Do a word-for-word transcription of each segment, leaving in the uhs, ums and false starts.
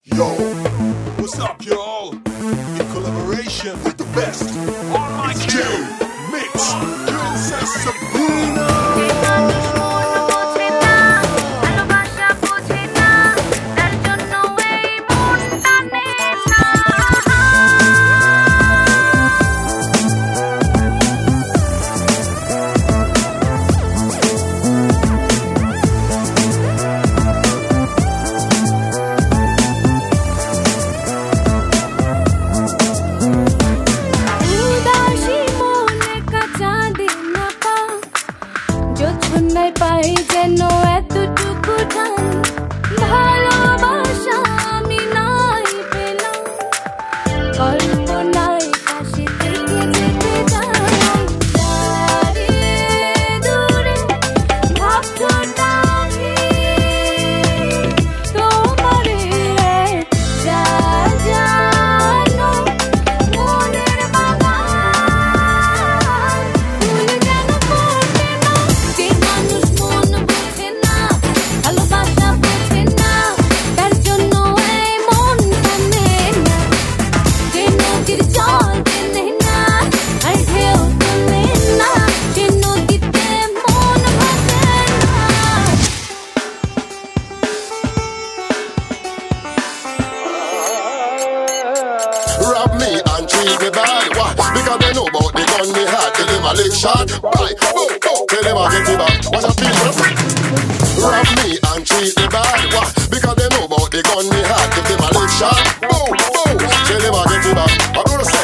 Yo, what's up, y'all? In collaboration with the best, on my J Mix, Princess Sabrina. পাই যেন এতটুকু টান ভালোবাসা আমি নাই পেলাম কল্পনায় কাছে থেকে যেতে চাই দাঁড়িয়ে দূরে ভাবছোটা তোমারে যা জানো মনের বাগান ফুল যেন ফোটে না যে মানুষ মন বোঝে না ভালোবাসা বোঝে না তার জন্য এই মন টানে না যে নদীর জল চেনে না আর ঢেউ তোলে না যে নদীতে মন ভাসে না Rob me and treat me bad. Why? Because they know about the gun me had. Tell them I lick shot. Bye. Go, go. Tell them I get it back. Watch a people. Rob me and treat me bad. Why? Because they know about the gun me had. Tell them I lick shot. Go, go. Tell them I get it back. I'm gonna say.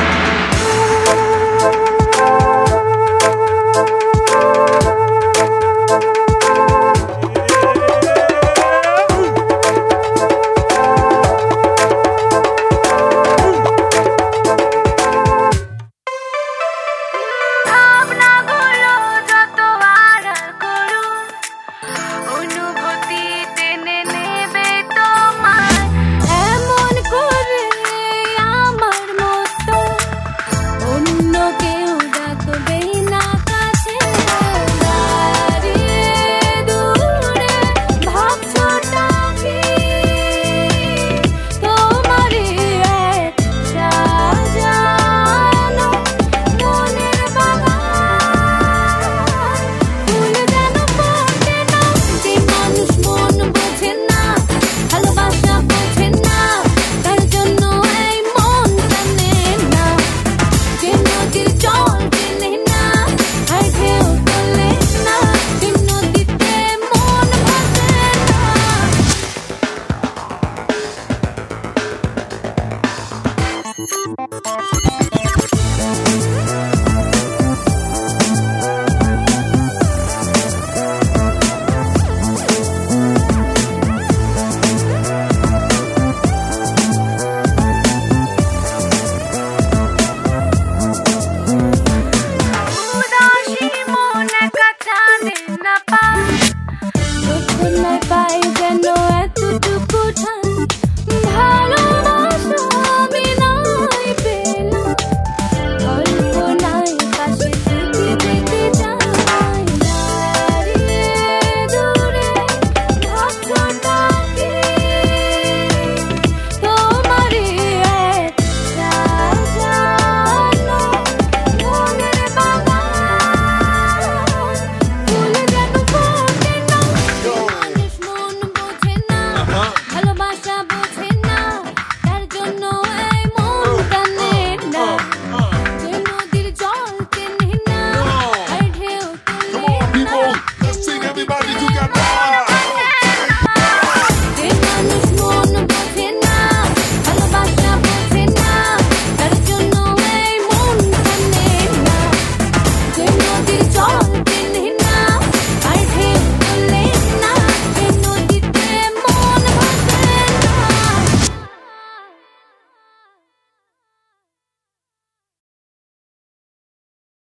ভাবনাগুলো যত আড়াল করুন অনুভূতি টেনে নেবে তোমার এমন করে আমার মতো অন্য কেউ ডাকবে না কাছে দাঁড়িয়ে দূরে ভাবছোটা কি তোমারই এক সাজানো মনের বাগান ফুল যেন ফোটে না যে মানুষ মন বোঝে না ভালোবাসা বোঝে না তার জন্য এই মন টানে না যে নদীর জল চেনে না আর ঢেউ তোলে না যে নদীতে মন ভাসে না